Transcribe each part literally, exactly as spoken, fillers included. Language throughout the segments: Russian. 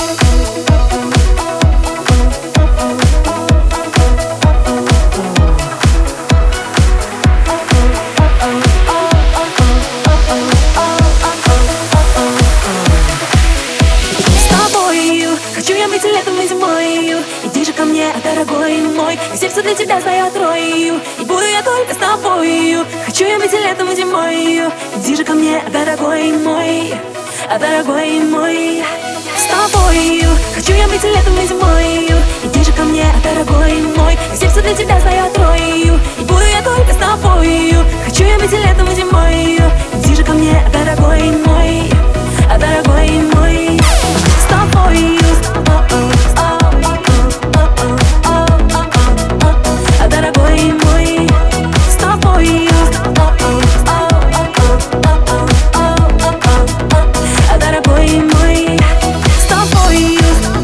Хочу я быть летом и зимой. Иди же ко мне, дорогой мой, и сердце для тебя знает рой. И буду я только с тобою. Хочу я быть летом и зимой. Иди же ко мне, дорогой мой, дорогой мой, с тобою. Хочу я быть летом и зимой. Иди же ко мне, дорогой мой, и сердце для тебя знает рой. И буду я только с тобою. Хочу я быть летом и зимой. Иди же ко мне, дорогой мой, дорогой мой, с тобою. Дорогой мой, с тобою. Дорогой мой, с тобою.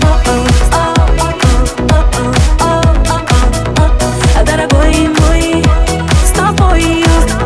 Дорогой мой, с тобою.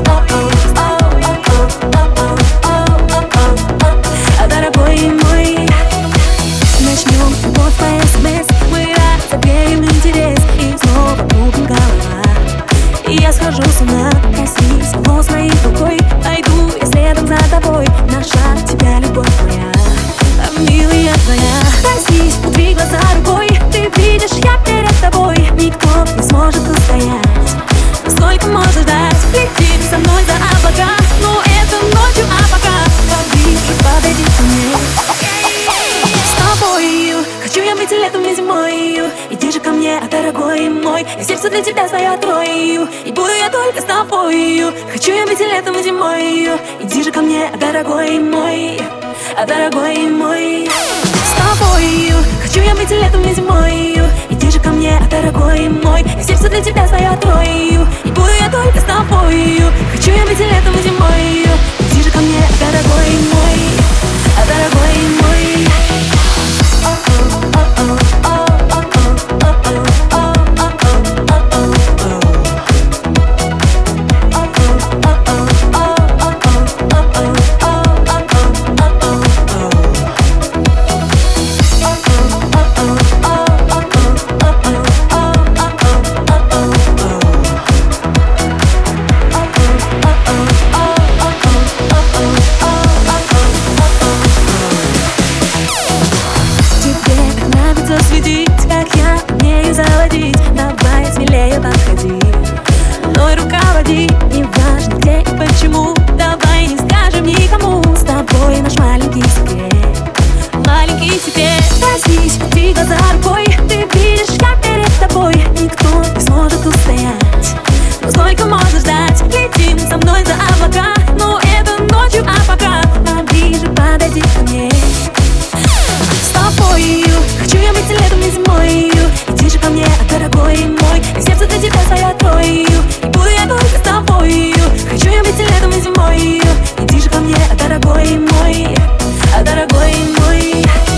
Дорогой мой, начнем любовь по СМС. Мы разогреем интерес, и снова кругом голова. И я схожу с ума, коснись волос моей рукой. Пойду я следом за тобой, на шаг тебя, любовь моя, а милая твоя. Коснись, утри глаза рукой. Ты видишь, я перед тобой. Никто не сможет устоять. Сколько можно ждать? Лети со мной за облака. Но это ночью, а пока поближе подойди ко мне. С тобою хочу я быть летом и зимой. Иди же ко мне, дорогой мой, и сердце для тебя знает рой. И буду я только с тобою. Хочу я быть летом и зимой. Иди же ко мне, дорогой мой, дорогой мой, с тобою. Хочу я быть летом и зимой. Иди же ко мне, дорогой мой, и сердце для тебя знает рой. И буду я только с тобою. Хочу я быть летом и зимой. Иди же ко мне, дорогой мой, дорогой мой. Следить, как я умею заводить. Давай смелее подходи, мной руководи. Неважно где и почему, давай не скажем никому. С тобой наш маленький секрет, маленький секрет. Коснись, утри глаза рукой. Ты видишь, я перед тобой. Никто не сможет устоять. Но сколько можно ждать? Летим со мной за облака. Но это ночью, а пока поближе подойди ко мне. С тобою хочу я быть летом и зимой. Иди же ко мне, дорогой мой, и сердце для тебя знает рой. И буду я только с тобою. Хочу я быть летом и зимой. Иди же ко мне, дорогой мой, дорогой мой.